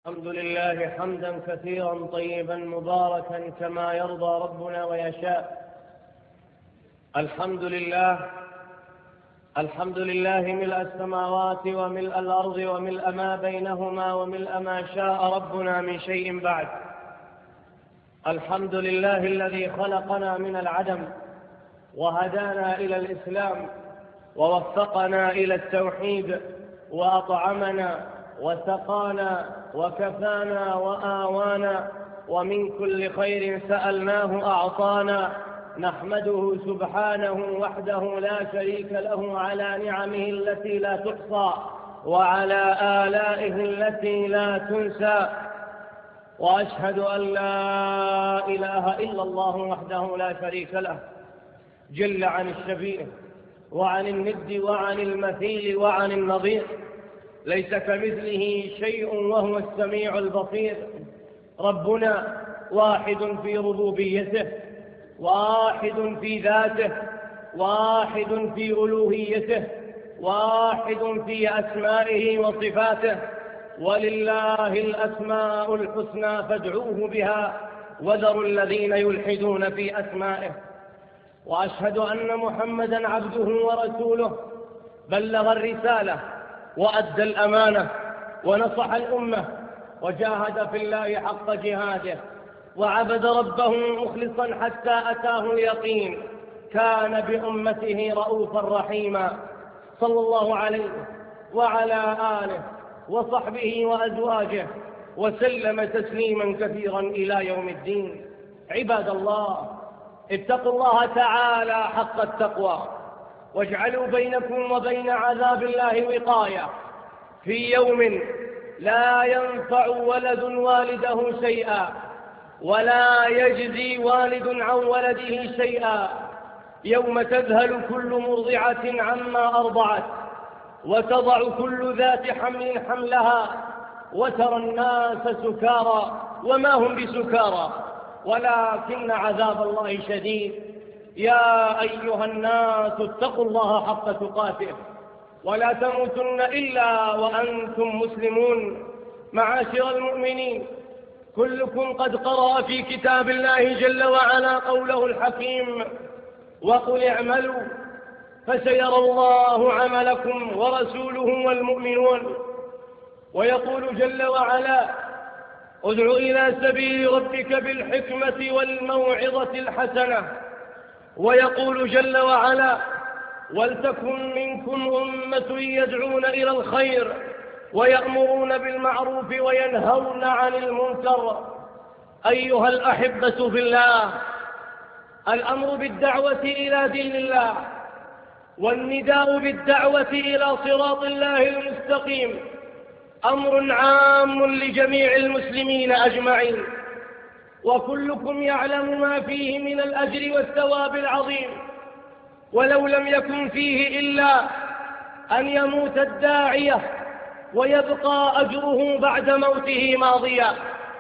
الحمد لله حمدا كثيرا طيبا مباركا كما يرضى ربنا ويشاء. الحمد لله ملء السماوات وملء الأرض وملء ما بينهما وملء ما شاء ربنا من شيء بعد. الحمد لله الذي خلقنا من العدم وهدانا إلى الإسلام ووفقنا إلى التوحيد وأطعمنا وسقانا وكفانا وآوانا ومن كل خير سألناه أعطانا. نحمده سبحانه وحده لا شريك له على نعمه التي لا تحصى وعلى آلائه التي لا تنسى، وأشهد أن لا إله إلا الله وحده لا شريك له جل عن الشبيه وعن الند وعن المثيل وعن النظير، ليس كمثله شيء وهو السميع البصير. ربنا واحد في ربوبيته، واحد في ذاته، واحد في ألوهيته، واحد في أسمائه وصفاته، ولله الأسماء الحسنى فادعوه بها وذروا الذين يلحدون في أسمائه. وأشهد أن محمدًا عبده ورسوله بلغ الرسالة وأدى الأمانة ونصح الأمة وجاهد في الله حق جهاده وعبد ربه مخلصا حتى أتاه اليقين. كان بأمته رؤوفا رحيما، صلى الله عليه وعلى آله وصحبه وأزواجه وسلم تسليما كثيرا إلى يوم الدين. عباد الله، اتقوا الله تعالى حق التقوى واجعلوا بينكم وبين عذاب الله وقاية في يوم لا ينفع ولد والده شيئا ولا يجزي والد عن ولده شيئا، يوم تذهل كل مرضعة عما أرضعت وتضع كل ذات حمل حملها وترى الناس سكارى وما هم بسكارى ولكن عذاب الله شديد. يا أيها الناس اتقوا الله حق تقاته ولا تموتن إلا وأنتم مسلمون. معاشر المؤمنين، كلكم قد قرأ في كتاب الله جل وعلا قوله الحكيم: وقل اعملوا فسيرى الله عملكم ورسوله والمؤمنون. ويقول جل وعلا: ادع إلى سبيل ربك بالحكمة والموعظة الحسنة. ويقول جل وعلا: ولتكن منكم أمة يدعون إلى الخير ويأمرون بالمعروف وينهون عن المنكر. أيها الأحبة في الله، الأمر بالدعوة إلى دين الله والنداء بالدعوة إلى صراط الله المستقيم أمر عام لجميع المسلمين أجمعين، وكلكم يعلم ما فيه من الأجر والثواب العظيم، ولو لم يكن فيه إلا أن يموت الداعية ويبقى أجره بعد موته ماضيا.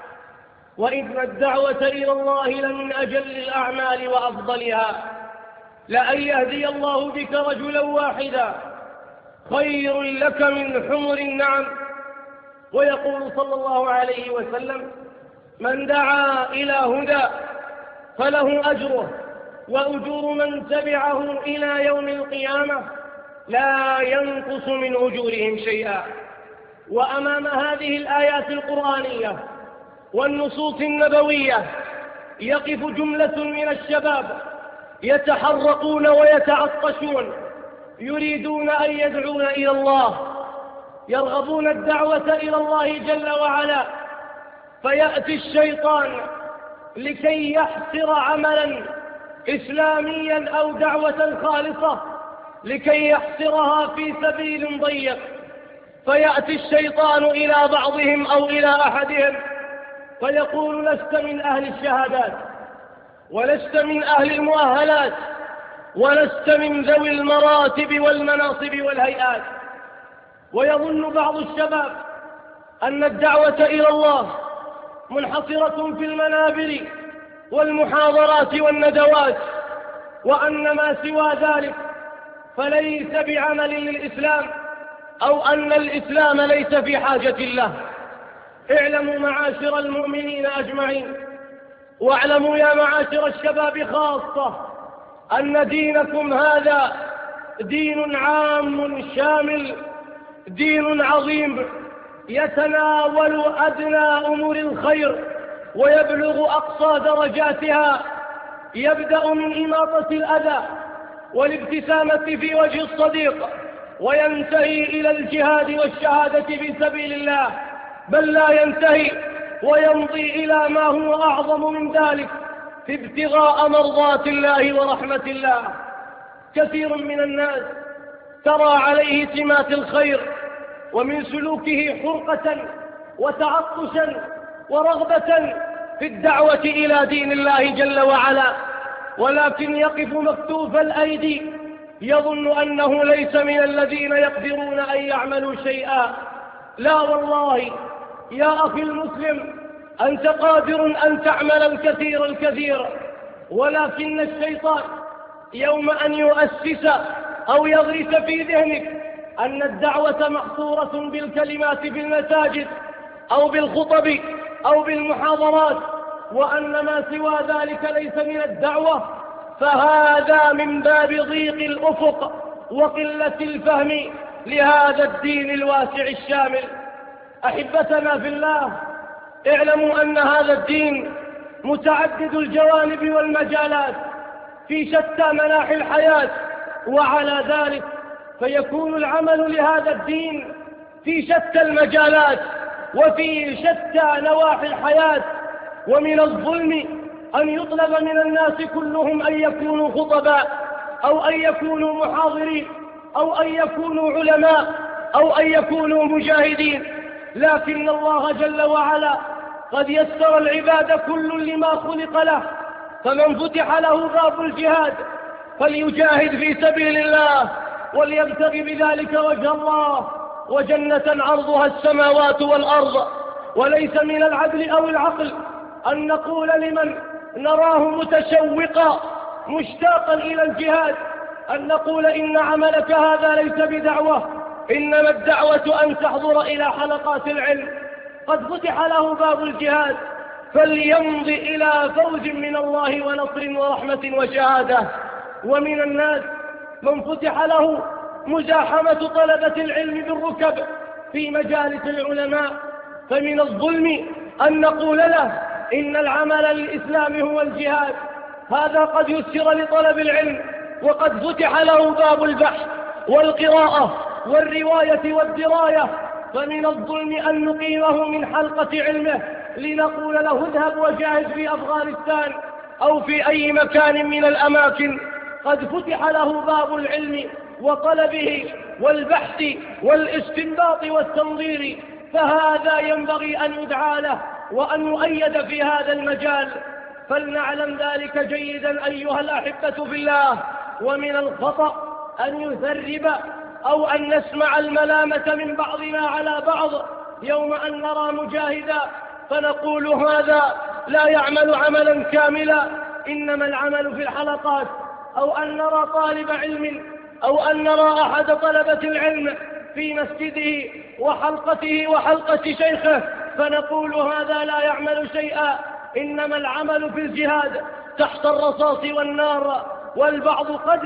وإن الدعوة إلى الله لمن أجل الأعمال وأفضلها، لأن يهدي الله بك رجلا واحدا خير لك من حمر النعم. ويقول صلى الله عليه وسلم: من دعا إلى هدى فله أجره وأجور من تبعه إلى يوم القيامة لا ينقص من أجورهم شيئا. وأمام هذه الآيات القرآنية والنصوص النبوية يقف جملة من الشباب يتحرقون ويتعطشون، يريدون أن يدعون إلى الله، يرغبون الدعوة إلى الله جل وعلا، فيأتي الشيطان لكي يحصر عملا إسلاميا أو دعوة خالصة لكي يحصرها في سبيل ضيق، فيأتي الشيطان إلى بعضهم أو إلى أحدهم فيقول: لست من أهل الشهادات، ولست من أهل المؤهلات، ولست من ذوي المراتب والمناصب والهيئات. ويظن بعض الشباب أن الدعوة إلى الله منحصرة في المنابر والمحاضرات والندوات، وأن ما سوى ذلك فليس بعمل للإسلام، أو أن الإسلام ليس في حاجة له. اعلموا معاشر المؤمنين أجمعين، واعلموا يا معاشر الشباب خاصة، أن دينكم هذا دين عام شامل، دين عظيم يتناول أدنى أمور الخير ويبلغ أقصى درجاتها، يبدأ من إماطة الأذى والابتسامة في وجه الصديق، وينتهي إلى الجهاد والشهادة في سبيل الله، بل لا ينتهي ويمضي إلى ما هو أعظم من ذلك في ابتغاء مرضات الله ورحمة الله. كثير من الناس ترى عليه سمات الخير ومن سلوكه حرقة وتعطشا ورغبة في الدعوة إلى دين الله جل وعلا، ولكن يقف مكتوف الأيدي يظن أنه ليس من الذين يقدرون أن يعملوا شيئا. لا والله يا أخي المسلم، أنت قادر أن تعمل الكثير، ولكن الشيطان يوم أن يؤسس أو يغرس في ذهنك أن الدعوة محصورة بالكلمات في المساجد أو بالخطب أو بالمحاضرات، وأن ما سوى ذلك ليس من الدعوة، فهذا من باب ضيق الأفق وقلة الفهم لهذا الدين الواسع الشامل. أحبتنا في الله، اعلموا أن هذا الدين متعدد الجوانب والمجالات في شتى مناحي الحياة، وعلى ذلك فيكون العمل لهذا الدين في شتى المجالات وفي شتى نواحي الحياة. ومن الظلم أن يطلب من الناس كلهم أن يكونوا خطباء أو أن يكونوا محاضرين أو أن يكونوا علماء أو أن يكونوا مجاهدين، لكن الله جل وعلا قد يسر العباد كل لما خلق له، فمن فتح له باب الجهاد فليجاهد في سبيل الله وليبتغ بذلك وجه الله وجنة عرضها السماوات والأرض. وليس من العدل أو العقل أن نقول لمن نراه متشوقا مشتاقا إلى الجهاد أن نقول إن عملك هذا ليس بدعوة، إنما الدعوة أن تحضر إلى حلقات العلم. قد فتح له باب الجهاد فليمضي إلى فوز من الله ونصر ورحمة وشهادة. ومن الناس من فتح له مزاحمة طلبة العلم بالركب في مجالس العلماء، فمن الظلم أن نقول له إن العمل للإسلام هو الجهاد. هذا قد يسر لطلب العلم وقد فتح له باب البحث والقراءة والرواية والدراية، فمن الظلم أن نقيمه من حلقة علمه لنقول له اذهب وجاهد في أفغانستان أو في أي مكان من الأماكن. قد فتح له باب العلم وطلبه والبحث والاستنباط والتنظير، فهذا ينبغي أن يدعى له وأن يؤيد في هذا المجال. فلنعلم ذلك جيدا أيها الأحبة في الله. ومن الخطأ أن يثرب أو أن نسمع الملامة من بعضنا على بعض يوم أن نرى مجاهدا فنقول هذا لا يعمل عملا كاملا، إنما العمل في الحلقات، أو أن نرى طالب علم أو أن نرى أحد طلبة العلم في مسجده وحلقته وحلقة شيخه فنقول هذا لا يعمل شيئا، إنما العمل في الجهاد تحت الرصاص والنار. والبعض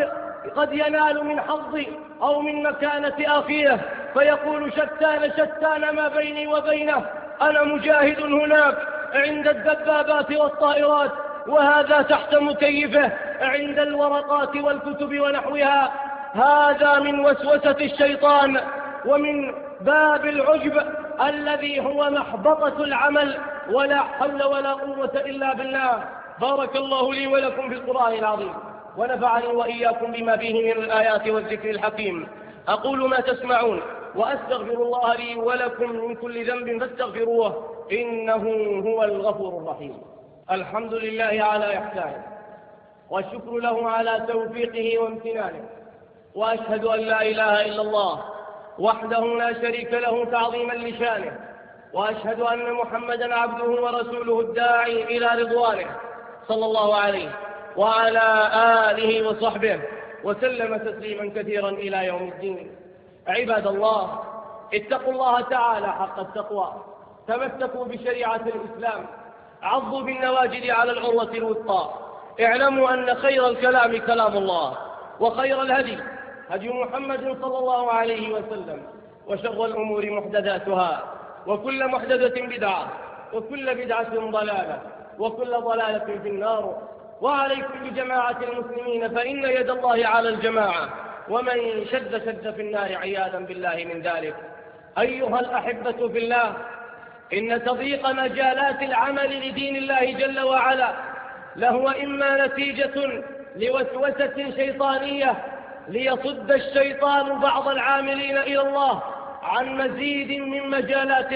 قد ينال من حظ أو من مكانة أخيه فيقول شتان ما بيني وبينه، أنا مجاهد هناك عند الدبابات والطائرات وهذا تحت مكيفه عند الورقات والكتب ونحوها. هذا من وسوسة الشيطان ومن باب العجب الذي هو محبطة العمل، ولا حول ولا قوة إلا بالله. بارك الله لي ولكم في القرآن العظيم ونفعني وإياكم بما فيه من الآيات والذكر الحكيم. أقول ما تسمعون وأستغفر الله لي ولكم من كل ذنب فاستغفروه إنه هو الغفور الرحيم. الحمد لله على إحسانه والشكر له على توفيقه وامتنانه، وأشهد أن لا إله إلا الله وحده لا شريك له تعظيما لشانه، وأشهد أن محمدا عبده ورسوله الداعي إلى رضوانه صلى الله عليه وعلى آله وصحبه وسلم تسليما كثيرا إلى يوم الدين. عباد الله، اتقوا الله تعالى حق التقوى تمسكوا بشريعة الإسلام، عضوا بالنواجذ على العروة الوثقى. اعلموا أن خير الكلام كلام الله، وخير الهدي هدي محمد صلى الله عليه وسلم، وشر الأمور محدثاتها، وكل محدثة بدعة، وكل بدعة ضلالة، وكل ضلالة في النار. وعليكم بجماعة المسلمين، فإن يد الله على الجماعة، ومن شد في النار عياذا بالله من ذلك. أيها الأحبة في الله، إن تضييق مجالات العمل لدين الله جل وعلا لهو إما نتيجة لوسوسة شيطانية ليصد الشيطان بعض العاملين إلى الله عن مزيد من مجالات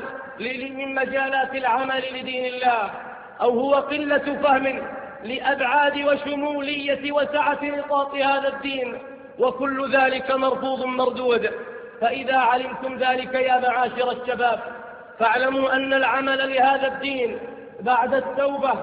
العمل لدين الله، أو هو قلة فهم لأبعاد وشمولية وسعة نطاق هذا الدين، وكل ذلك مرفوض مردود. فإذا علمتم ذلك يا معاشر الشباب، فاعلموا أن العمل لهذا الدين بعد التوبة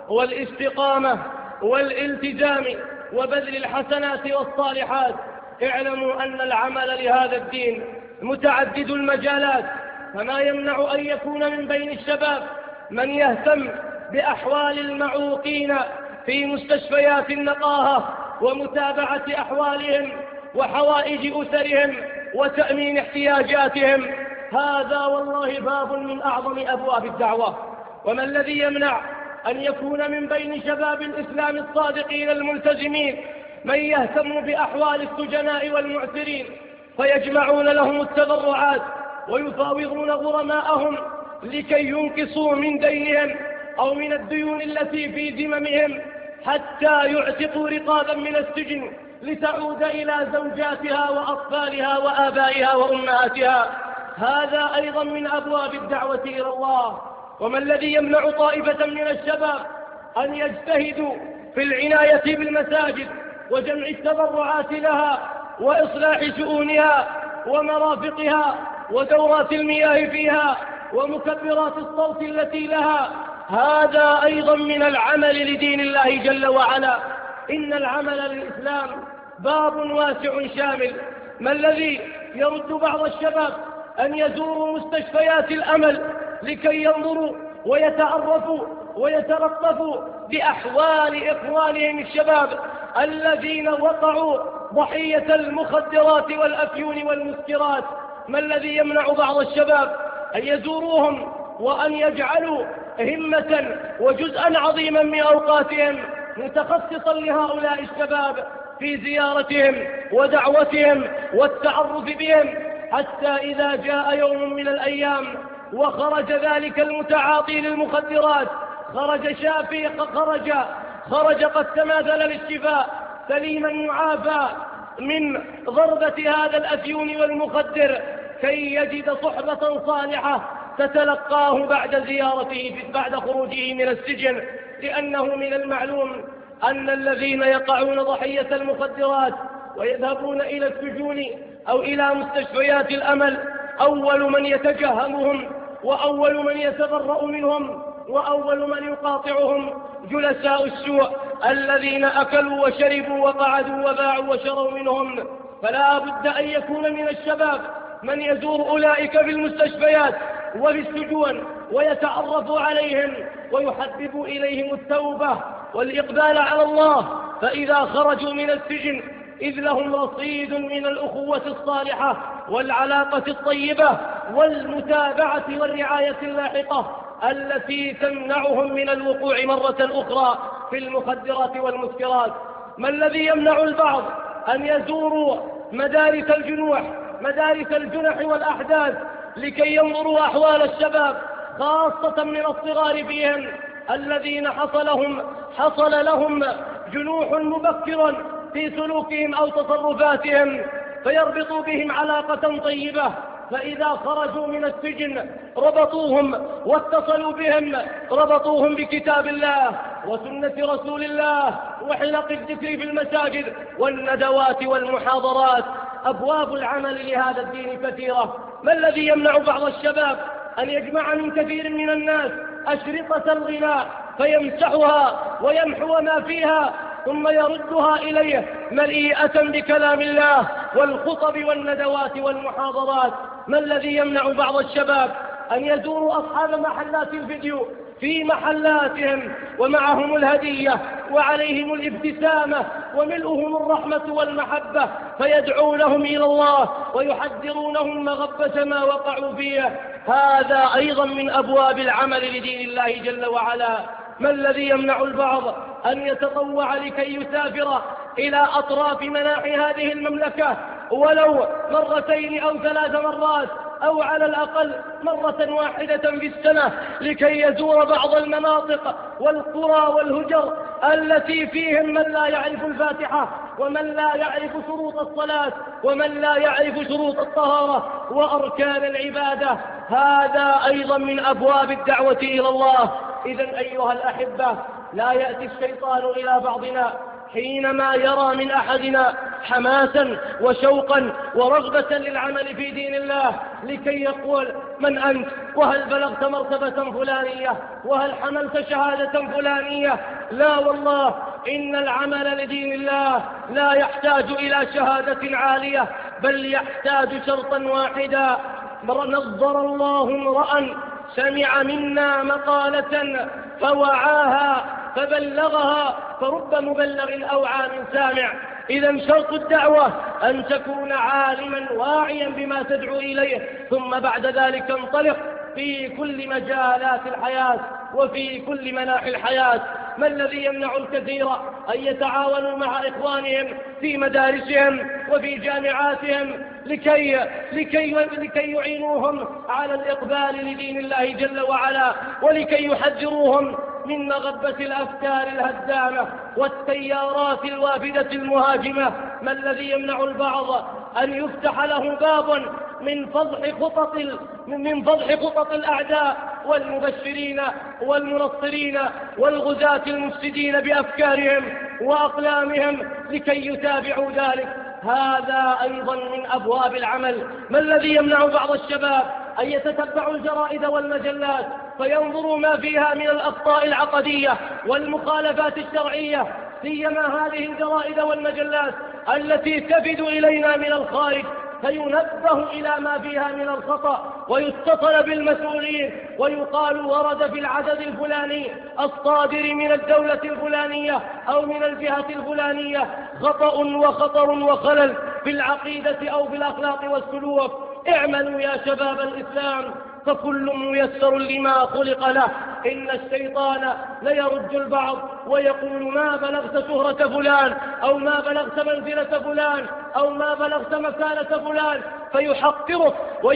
والاستقامة والالتزام وبذل الحسنات والصالحات، اعلموا أن العمل لهذا الدين متعدد المجالات. فما يمنع أن يكون من بين الشباب من يهتم بأحوال المعوقين في مستشفيات النقاهة ومتابعة أحوالهم وحوائج أسرهم وتأمين احتياجاتهم. هذا والله باب من أعظم أبواب الدعوة. وما الذي يمنع أن يكون من بين شباب الإسلام الصادقين الملتزمين من يهتم بأحوال السجناء والمعسرين، فيجمعون لهم التبرعات ويفاوضون غرماءهم لكي ينقصوا من دينهم أو من الديون التي في ذممهم، حتى يعتقوا رقابا من السجن لتعود إلى زوجاتها وأطفالها وآبائها وأمهاتها. هذا أيضا من أبواب الدعوة إلى الله. وما الذي يمنع طائفة من الشباب أن يجتهدوا في العناية بالمساجد وجمع التبرعات لها وإصلاح شؤونها ومرافقها ودورات المياه فيها ومكبرات الصوت التي لها؟ هذا أيضا من العمل لدين الله جل وعلا. إن العمل للإسلام باب واسع شامل. ما الذي يرد بعض الشباب أن يزوروا مستشفيات الأمل لكي ينظروا ويتعرفوا ويترقبوا بأحوال إخوانهم الشباب الذين وقعوا ضحية المخدرات والأفيون والمسكرات؟ ما الذي يمنع بعض الشباب أن يزوروهم وأن يجعلوا همة وجزءا عظيما من أوقاتهم متخصصا لهؤلاء الشباب في زيارتهم ودعوتهم والتعرف بهم، حتى إذا جاء يوم من الأيام وخرج ذلك المتعاطي للمخدرات خرج شافي، خرج قد تماثل للشفاء سليما معافى من ضربة هذا الأفيون والمخدر، كي يجد صحبة صالحة تتلقاه بعد زيارته بعد خروجه من السجن. لأنه من المعلوم أن الذين يقعون ضحية المخدرات ويذهبون إلى السجون أو إلى مستشفيات الأمل أول من يتجهمهم وأول من يتبرأ منهم وأول من يقاطعهم جلساء السوء الذين أكلوا وشربوا وقعدوا وباعوا وشروا منهم. فلا بد أن يكون من الشباب من يزور أولئك في المستشفيات وفي السجون ويتعرف عليهم ويحبب إليهم التوبة والإقبال على الله، فإذا خرجوا من السجن إذ لهم رصيد من الأخوة الصالحة والعلاقة الطيبة والمتابعة والرعاية اللاحقة التي تمنعهم من الوقوع مرة أخرى في المخدرات والمسكرات. ما الذي يمنع البعض أن يزوروا مدارس الجنح والأحداث لكي ينظروا أحوال الشباب، خاصة من الصغار فيهم الذين حصل لهم جنوح مبكر في سلوكهم أو تصرفاتهم، فيربطوا بهم علاقة طيبة، فإذا خرجوا من السجن ربطوهم واتصلوا بهم، ربطوهم بكتاب الله وسنة رسول الله وحلق الذكر في المساجد والندوات والمحاضرات. أبواب العمل لهذا الدين كثيرة. ما الذي يمنع بعض الشباب أن يجمع من كثير من الناس أشرطة الغناء فيمسحها ويمحو ما فيها ثم يردها إليه مليئة بكلام الله والخطب والندوات والمحاضرات؟ ما الذي يمنع بعض الشباب أن يزوروا أصحاب محلات الفيديو في محلاتهم ومعهم الهدية وعليهم الابتسامة وملؤهم الرحمة والمحبة، فيدعونهم إلى الله ويحذرونهم مغبة ما وقعوا فيه. هذا أيضا من أبواب العمل لدين الله جل وعلا. ما الذي يمنع البعض أن يتطوع لكي يسافر إلى أطراف مناحي هذه المملكة ولو مرتين أو 3 مرات أو على الأقل مرة واحدة في السنة، لكي يزور بعض المناطق والقرى والهجر التي فيهم من لا يعرف الفاتحة ومن لا يعرف شروط الصلاة ومن لا يعرف شروط الطهارة وأركان العبادة؟ هذا أيضا من أبواب الدعوة إلى الله. إذن أيها الأحبة، لا يأتي الشيطان إلى بعضنا حينما يرى من أحدنا حماسا وشوقا ورغبة للعمل في دين الله لكي يقول: من أنت؟ وهل بلغت مرتبة فلانية؟ وهل حملت شهادة فلانية؟ لا والله، إن العمل لدين الله لا يحتاج إلى شهادة عالية، بل يحتاج شرطا واحدا: نظر الله امرأ سمع منا مقالة فوعاها فبلغها، فرب مبلغ أوعى من سامع. إذن شرط الدعوة أن تكون عالما واعيا بما تدعو إليه، ثم بعد ذلك انطلق في كل مجالات الحياة وفي كل مناحي الحياة. ما الذي يمنع الكثير أن يتعاونوا مع إخوانهم في مدارسهم وفي جامعاتهم لكي يعينوهم على الإقبال لدين الله جل وعلا، ولكي يحذروهم من مغبة الأفكار الهدامة والتيارات الوافدة المهاجمة؟ ما الذي يمنع البعض أن يفتح له باب من فضح خطط الأعداء والمبشرين والمنصرين والغزاة المفسدين بأفكارهم وأقلامهم لكي يتابعوا ذلك؟ هذا أيضا من أبواب العمل. ما الذي يمنع بعض الشباب أن يتتبعوا الجرائد والمجلات فينظروا ما فيها من الأخطاء العقدية والمخالفات الشرعية، سيما هذه الجرائد والمجلات التي تفد إلينا من الخارج، فينبه إلى ما فيها من الخطأ ويتصل بالمسؤولين ويقال: ورد في العدد الفلاني الصادر من الدولة الفلانية أو من الجهة الفلانية خطأ وخطر وخلل في العقيدة أو في الأخلاق والسلوك. اعملوا يا شباب الإسلام، فكل ميسر لما خلق له. إن الشيطان ليرد البعض ويقول: ما بلغت شهرة فلان، أو ما بلغت منزلة فلان، أو ما بلغت مكانة فلان، فيحقرك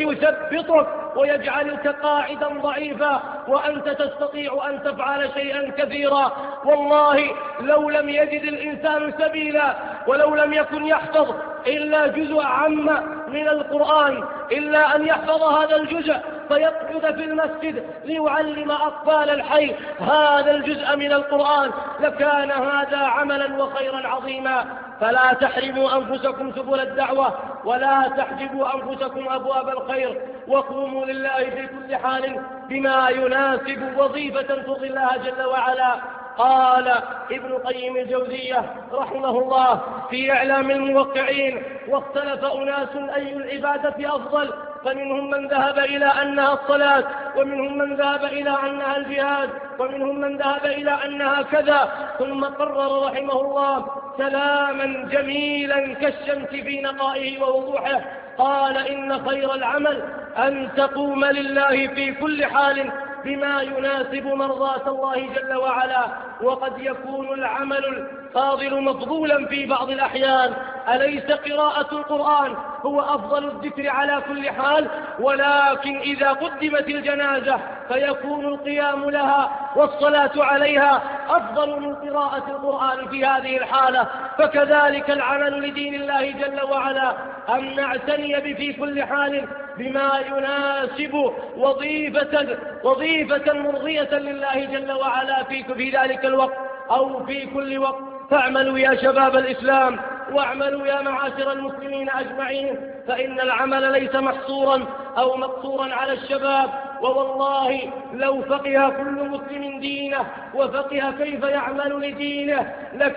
ويثبطك ويجعلك قاعدا ضعيفا وأنت تستطيع أن تفعل شيئا كثيرا. والله لو لم يجد الإنسان سبيلا ولو لم يكن يحفظ إلا جزء عام من القرآن، إلا أن يحفظ هذا الجزء فيقعد في المسجد ليعلم أطفال الحي هذا الجزء من القرآن، لكان هذا عملا وخيرا عظيما. فلا تحرموا أنفسكم سبل الدعوة ولا تحجبوا أنفسكم أبواب الخير، وقوموا لله في كل حال بما يناسب وظيفة ترضي الله جل وعلا. قال ابن قيم الجوزية رحمه الله في إعلام الموقعين: واختلف أناس أي العبادة أفضل، فمنهم من ذهب إلى أنها الصلاة، ومنهم من ذهب إلى أنها الجهاد، ومنهم من ذهب إلى أنها كذا، ثم قرر رحمه الله كلاما جميلا كالشمس في نقائه ووضوحه. قال: إن خير العمل أن تقوم لله في كل حال بما يناسب مرضاة الله جل وعلا. وقد يكون العمل الفاضل مفضولا في بعض الأحيان. أليس قراءة القرآن هو أفضل الذكر على كل حال؟ ولكن إذا قدمت الجنازة فيكون القيام لها والصلاة عليها أفضل من قراءة القرآن في هذه الحالة. فكذلك العمل لدين الله جل وعلا، أن نعتني في كل حال بما يناسب وظيفة مرضية لله جل وعلا في ذلك الوقت أو في كل وقت. فاعملوا يا شباب الإسلام، واعملوا يا معاشر المسلمين أجمعين، فإن العمل ليس محصورا أو مقصورا على الشباب، ووالله لو فقه كل مسلم دينه وفقه كيف يعمل لدينه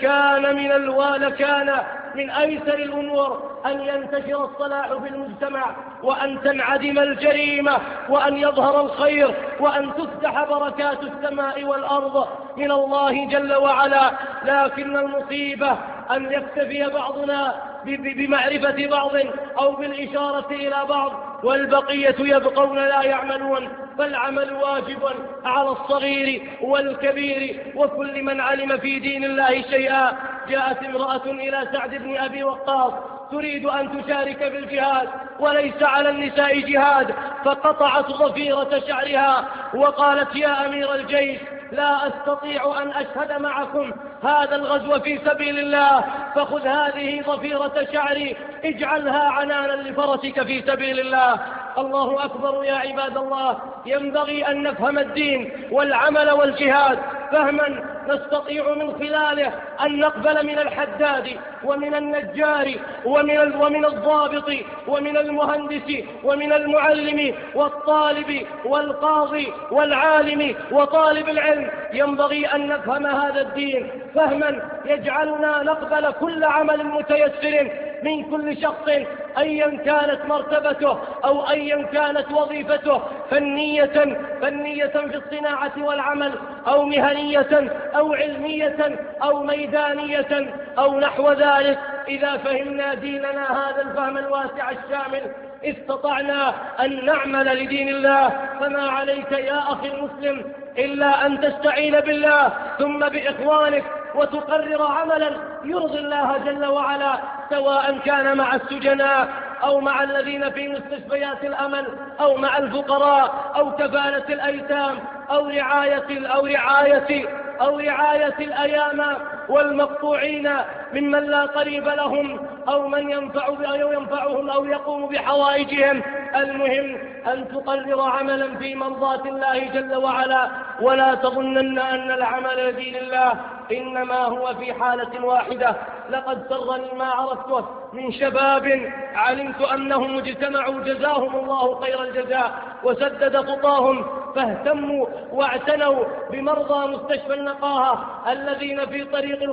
لكان من أيسر الأمور أن ينتشر الصلاح في المجتمع، وأن تنعدم الجريمة، وأن يظهر الخير، وأن تفتح بركات السماء والأرض من الله جل وعلا. لكن المصيبة أن يكتفي بعضنا بمعرفة بعض أو بالإشارة إلى بعض، والبقية يبقون لا يعملون. فالعمل واجب على الصغير والكبير وكل من علم في دين الله شيئا. جاءت امرأة إلى سعد بن أبي وقاص تريد أن تشارك بالجهاد وليس على النساء جهاد، فقطعت ضفيرة شعرها وقالت: يا أمير الجيش، لا أستطيع أن أشهد معكم هذا الغزو في سبيل الله، فخذ هذه ضفيرة شعري اجعلها عنانا لفرسك في سبيل الله. الله أكبر يا عباد الله. ينبغي أن نفهم الدين والعمل والجهاد فهما نستطيع من خلاله أن نقبل من الحداد ومن النجار ومن الضابط ومن المهندس ومن المعلم والطالب والقاضي والعالم وطالب العلم. ينبغي أن نفهم هذا الدين فهما يجعلنا نقبل كل عمل متيسر من كل شخص أيا كانت مرتبته أو أيا كانت وظيفته، فنية في الصناعة والعمل، أو مهنية أو علمية أو ميدانية أو نحو ذلك. إذا فهمنا ديننا هذا الفهم الواسع الشامل استطعنا أن نعمل لدين الله. فما عليك يا أخي المسلم إلا أن تستعين بالله ثم بإخوانك وتقرر عملا يرضي الله جل وعلا، سواء كان مع السجناء أو مع الذين في مستشفيات الأمل أو مع الفقراء أو كفالة الأيتام أو رعاية الأيام والمقطوعين ممن لا قريب لهم أو من ينفعهم أو يقوم بحوائجهم. المهم أن تقرر عملا في مرضاة الله جل وعلا، ولا تظنن أن العمل لدين الله إنما هو في حالة واحدة. لقد سرني ما عرفته من شباب علمت أنهم اجتمعوا جزاهم الله خير الجزاء وسدد خطاهم، فاهتموا واعتنوا بمرضى مستشفى النقاهة الذين في طريق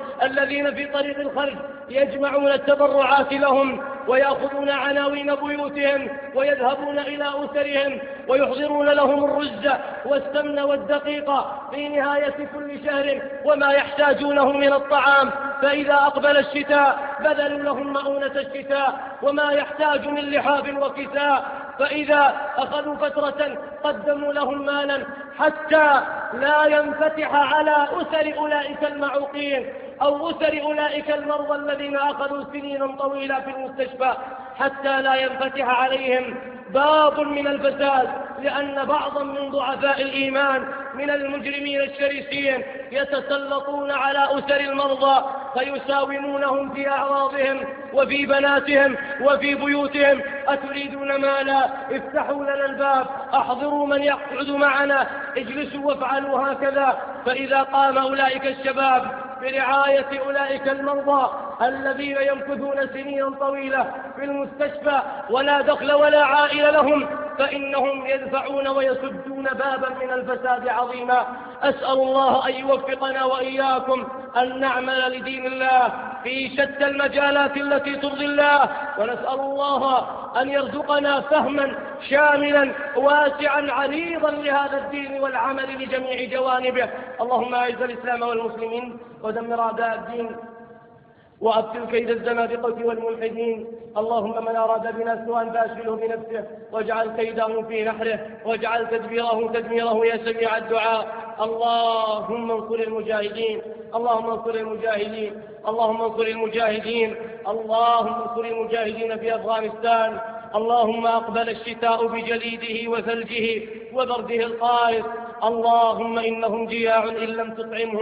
الخرج يجمعون التبرعات لهم ويأخذون عناوين بيوتهم ويذهبون إلى أسرهم ويحضرون لهم الرز والسمن والدقيق في نهاية كل شهر وما يحتاجونه من الطعام. فإذا أقبل الشتاء بذلوا لهم مؤونة الشتاء وما يحتاج من لحاف وكساء. فإذا أخذوا فترة قدموا لهم مالا حتى لا ينفتح على أسر أولئك المعوقين أو أسر أولئك المرضى الذين أخذوا سنين طويلة في المستشفى، حتى لا ينفتح عليهم باب من الفساد، لأن بعضا من ضعفاء الإيمان من المجرمين الشرسين يتسلطون على أسر المرضى فيساومونهم في أعراضهم وفي بناتهم وفي بيوتهم. أتريدون مالا؟ افتحوا لنا الباب، أحضروا من يقعد معنا، اجلسوا وافعلوا هكذا. فإذا قام أولئك الشباب برعاية أولئك المرضى الذين يمكثون سنين طويلة في المستشفى ولا دخل ولا عائل لهم، فإنهم يدفعون ويسدون بابا من الفساد عظيما. أسأل الله أن يوفقنا وإياكم أن نعمل لدين الله في شتى المجالات التي ترضي الله، ونسأل الله أن يرزقنا فهما شاملا واسعا عريضا لهذا الدين والعمل لجميع جوانبه. اللهم أعز الإسلام والمسلمين ودمر أعداء الدين وأبطل كيد الزنادقة والملحدين. اللهم من أراد بنا سوءا فأشغله بنفسه واجعل كيده في نحره واجعل تدبيره تدميره يا سميع الدعاء. اللهم انصر المجاهدين، اللهم انصر المجاهدين، اللهم انصر المجاهدين، اللهم انصر المجاهدين في أفغانستان. اللهم أقبل الشتاء بجليده وثلجه وبرده القارس. اللهم إنهم جياع إن لم تطعمهم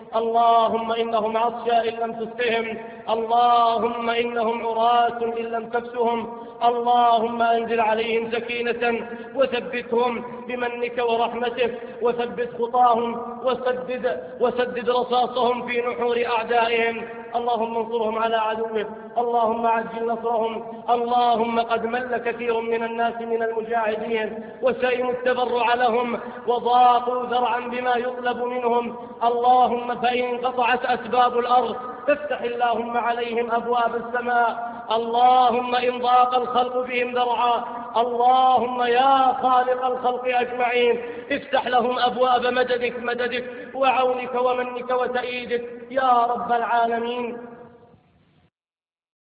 اللهم إنهم عطشى إن لم تسقهم، اللهم إنهم عراة إن لم تكسهم، اللهم أنزل عليهم سكينة وثبتهم بمنك ورحمتك، وثبت خطاهم وسدد رصاصهم في نحور أعدائهم. اللهم انصرهم على عدوك، اللهم عجل نصرهم. اللهم قد مل كثير من الناس من المجاهدين وسئموا التبرع لهم وضاقوا ذرعا بما يطلب منهم. اللهم فإن انقطعت أسباب الأرض فافتح اللهم عليهم أبواب السماء. اللهم إن ضاق الخلق بهم ذرعا، اللهم يا خالق الخلق أجمعين افتح لهم أبواب مددك وعونك ومنك وتأييدك يا رب العالمين.